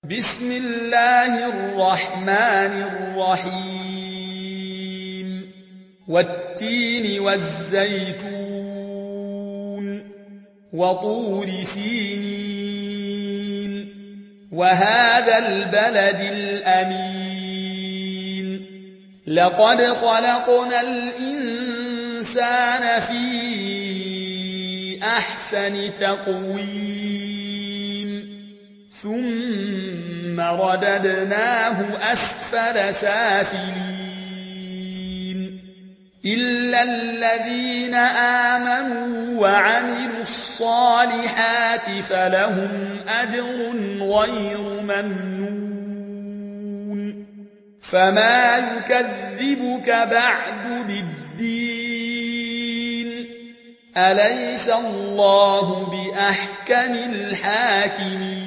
بسم الله الرحمن الرحيم والتين والزيتون وطور سينين وهذا البلد الأمين لقد خلقنا الإنسان في أحسن تقويم ثم رددناه أسفل سافلين إلا الذين آمنوا وعملوا الصالحات فلهم أجر غير ممنون فما يكذبك بعد بالدين أليس الله بأحكم الحاكمين